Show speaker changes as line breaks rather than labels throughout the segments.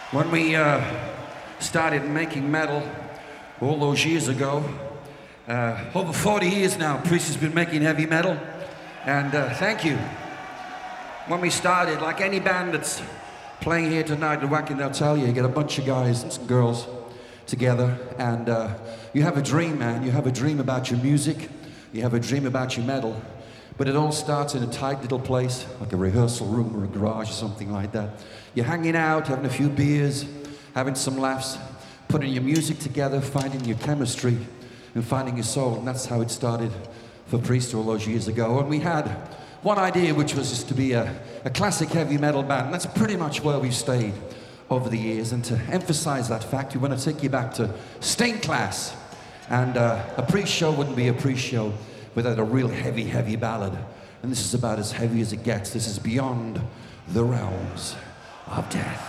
When we started making metal all those years ago, over 40 years now, Priest has been making heavy metal, and thank you. When we started, like any band that's playing here tonight in Wacken, they'll tell you get a bunch of guys and some girls together, and you have a dream, man. You have a dream about your music, you have a dream about your metal, but it all starts in a tight little place, like a rehearsal room or a garage or something like that. You're hanging out, having a few beers, having some laughs, putting your music together, finding your chemistry, and finding your soul. And that's how it started for Priest all those years ago. And we had one idea, which was just to be a classic heavy metal band. And that's pretty much where we've stayed over the years. And to emphasize that fact, we want to take you back to Stained Class. And a Priest show wouldn't be a Priest show without a real heavy ballad. And this is about as heavy as it gets. This is Beyond the Realms of Death.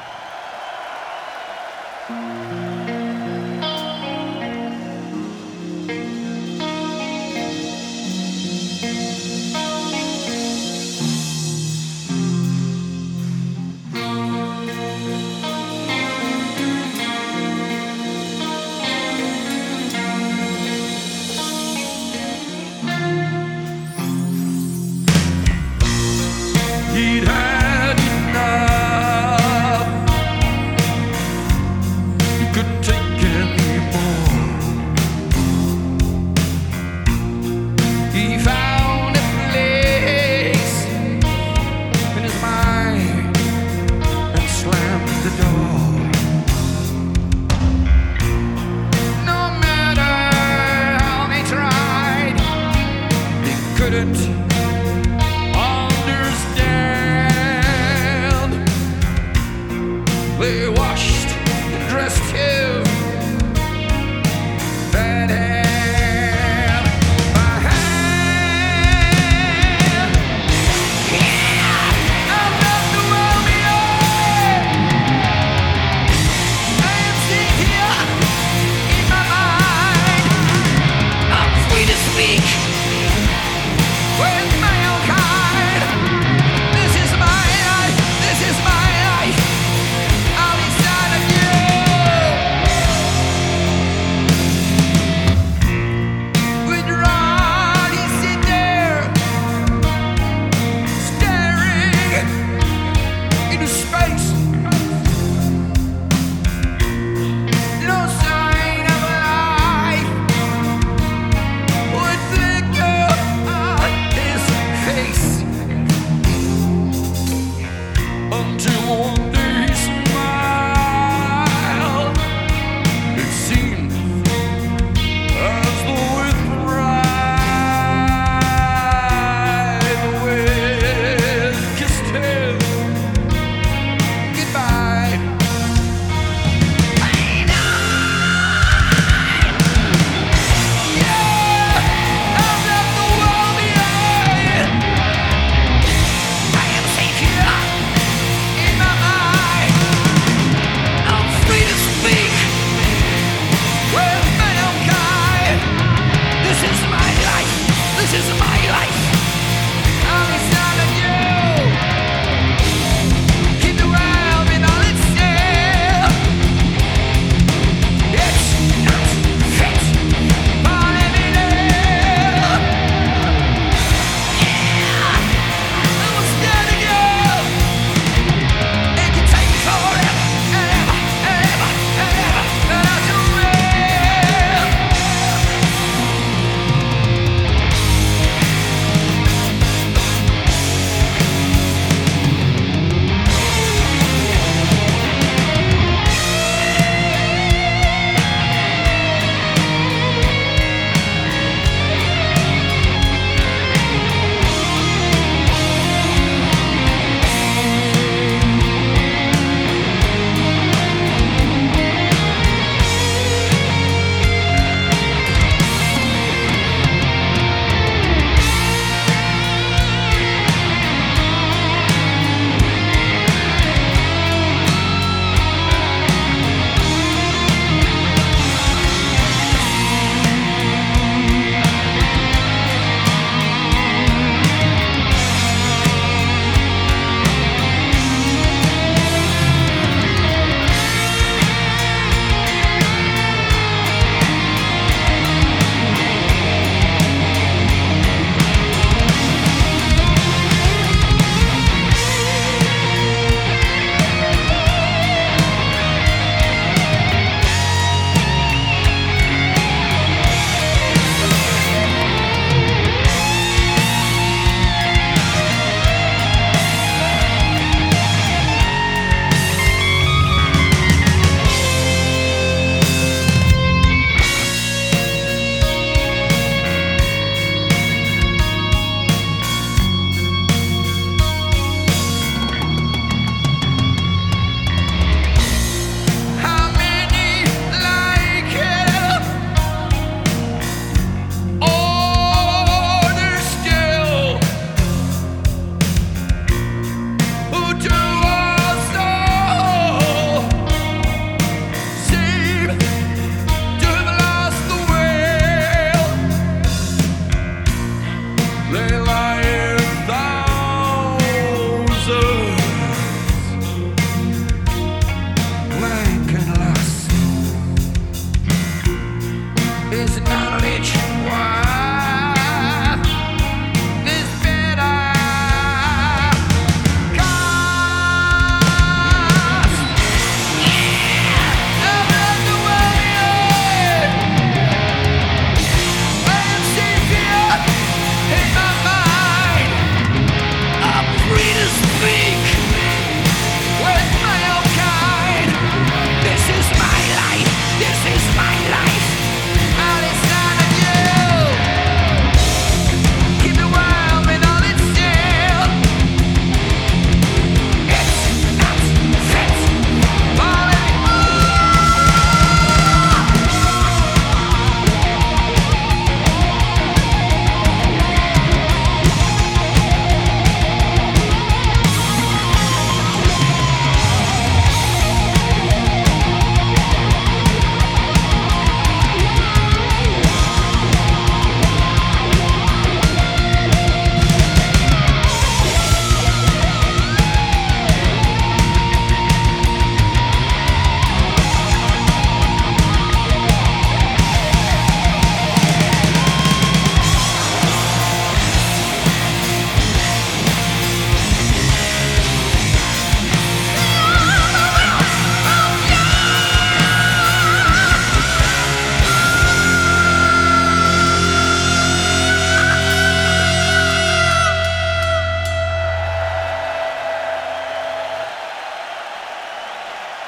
He'd had enough. He couldn't take anymore. He found a place in his mind and slammed the door. No matter how they tried, they couldn't understand. They